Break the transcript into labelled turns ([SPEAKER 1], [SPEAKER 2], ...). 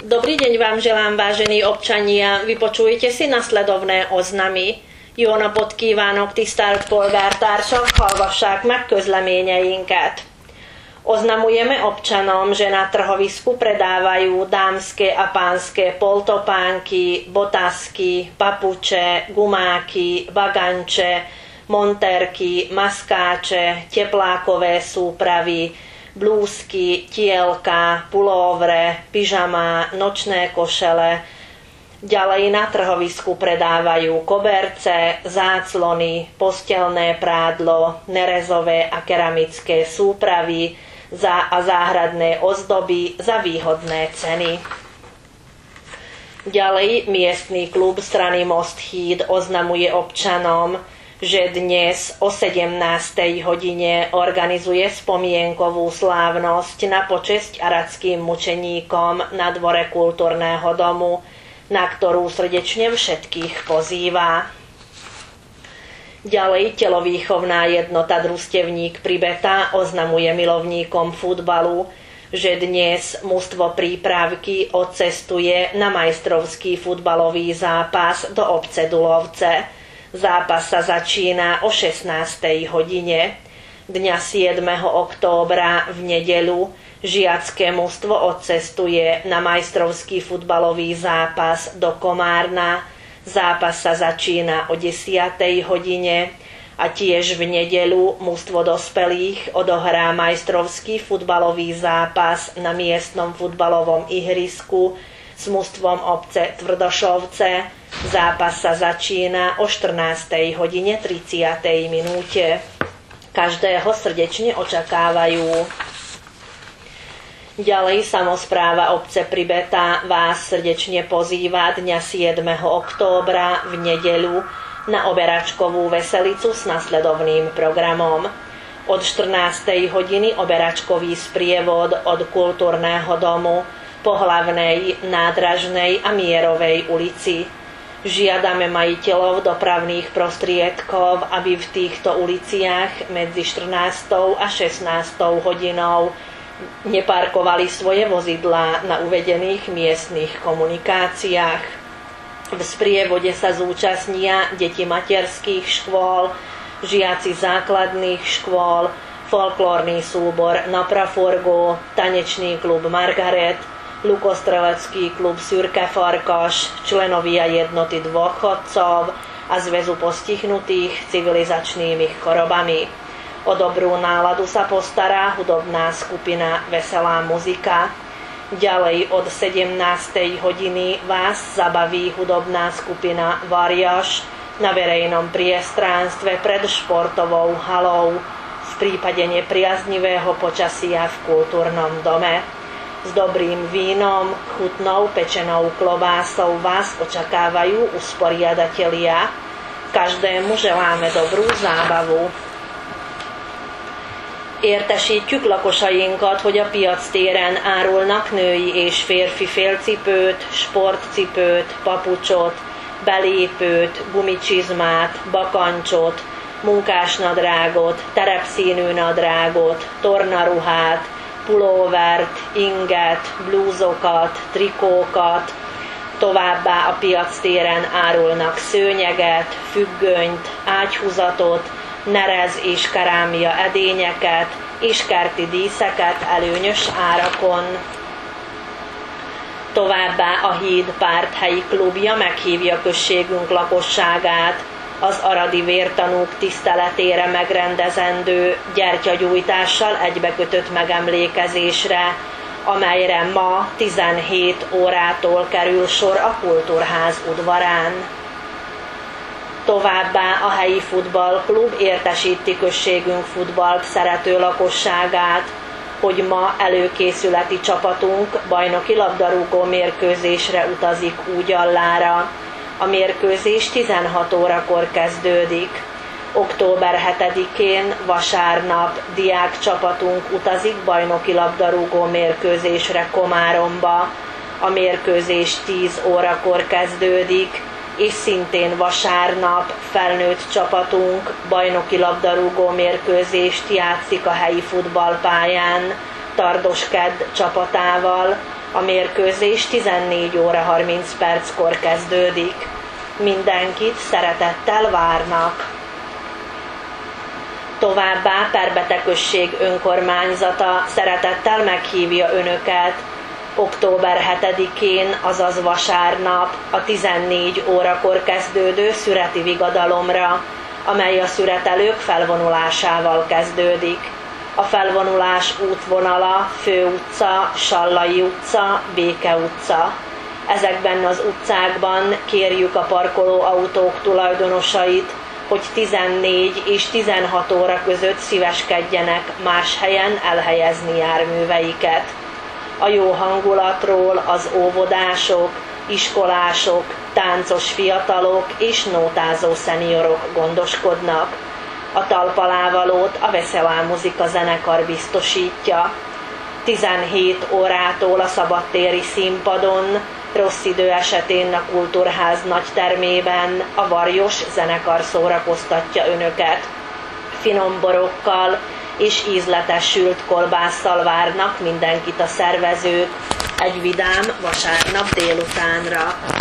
[SPEAKER 1] Dobrý deň vám želám, vážení občania. Vypočujte si nasledovné oznamy. Jó napot kívánok, tisztelt polgártársak, hallgassák meg közleményeinket. Oznamujeme občanom, že na trhovisku predávajú dámske a pánske poltopánky, botasky, papuče, gumáky, baganče, monterky, maskáče, teplákové súpravy, blúzky, tielka, pulóvre, pyžama, nočné košele. Ďalej na trhovisku predávajú koberce, záclony, postelné prádlo, nerezové a keramické súpravy a záhradné ozdoby za výhodné ceny. Ďalej miestny klub strany Most Híd oznamuje občanom, že dnes o 17. hodine organizuje spomienkovú slávnosť na počesť aradským mučeníkom na dvore kultúrneho domu, na ktorú srdečne všetkých pozýva. Ďalej telovýchovná jednota Družstevník pri Beta oznamuje milovníkom futbalu, že dnes mužstvo Prípravky odcestuje na majstrovský futbalový zápas do obce Dulovce. Zápas sa začína o 16. hodine. Dňa 7. októbra v nedeľu žiacké mužstvo odcestuje na majstrovský futbalový zápas do Komárna. Zápas sa začína o 10. hodine a tiež v nedeľu mužstvo dospelých odohrá majstrovský futbalový zápas na miestnom futbalovom ihrisku s mužstvom obce Tvrdošovce. Zápas sa začína o 14. hodine 30. minúte. Každého srdečne očakávajú. Ďalej samospráva obce Pribeta vás srdečne pozýva dňa 7. októbra v nedeľu na oberačkovú veselicu s nasledovným programom. Od 14. hodiny oberačkový sprievod od kultúrneho domu po hlavnej, nádražnej a Mierovej ulici. Žiadame majiteľov dopravných prostriedkov, aby v týchto uliciach medzi 14. a 16. hodinou neparkovali svoje vozidlá na uvedených miestnych komunikáciách. V sprievode sa zúčastnia deti materských škôl, žiaci základných škôl, folklórny súbor na Prafurgu, tanečný klub Margaret, lukostrelecký klub Szürke Farkas, členovia jednoty dôchodcov a zväzu postihnutých civilizačnými chorobami. O dobrú náladu sa postará hudobná skupina Veselá muzika. Ďalej od 17. hodiny vás zabaví hudobná skupina Variaš na verejnom priestranstve pred športovou halou v prípade nepriaznivého počasia v kultúrnom dome. S dobrým vínom, chutnou pečenou klobásou vás očakávajú usporiadatelia. Každému želáme dobrú zábavu. Értesítjük lakosainkat, hogy a piactéren árulnak női és férfi félcipőt, sportcipőt, papucsot, belépőt, gumicsizmát, bakancsot, munkásnadrágot, terepszínű nadrágot, tornaruhát, pulóvert, inget, blúzokat, trikókat, továbbá a piactéren árulnak szőnyeget, függönyt, ágyhúzatot, nerez és kerámia edényeket és kerti díszeket előnyös árakon. Továbbá a Híd párthelyi klubja meghívja községünk lakosságát az aradi vértanúk tiszteletére megrendezendő gyertyagyújtással egybekötött megemlékezésre, amelyre ma 17 órától kerül sor a Kultúrház udvarán. Továbbá a helyi futballklub értesíti községünk futballt szerető lakosságát, hogy ma előkészületi csapatunk bajnoki labdarúgó mérkőzésre utazik Úgyallára. A mérkőzés 16 órakor kezdődik. Október 7-én vasárnap diákcsapatunk utazik bajnoki labdarúgó mérkőzésre Komáromba. A mérkőzés 10 órakor kezdődik, és szintén vasárnap felnőtt csapatunk bajnoki labdarúgó mérkőzést játszik a helyi futballpályán Tardos Kedd csapatával. A mérkőzés 14 óra 30 perckor kezdődik. Mindenkit szeretettel várnak. Továbbá Perbete község önkormányzata szeretettel meghívja Önöket október 7-én, azaz vasárnap a 14 órakor kezdődő szüreti vigadalomra, amely a szüretelők felvonulásával kezdődik. A felvonulás útvonala Főutca, Sallai utca, Béke utca. Ezekben az utcákban kérjük a parkolóautók tulajdonosait, hogy 14 és 16 óra között szíveskedjenek más helyen elhelyezni járműveiket. A jó hangulatról az óvodások, iskolások, táncos fiatalok és nótázó szeniorok gondoskodnak. A talpalávalót a Veselá Muzika zenekar biztosítja. 17 órától a szabadtéri színpadon, rossz idő esetén a Kultúrház nagytermében a Varjos zenekar szórakoztatja Önöket. Finom borokkal és ízletes sült kolbásszal várnak mindenkit a szervezők egy vidám vasárnap délutánra.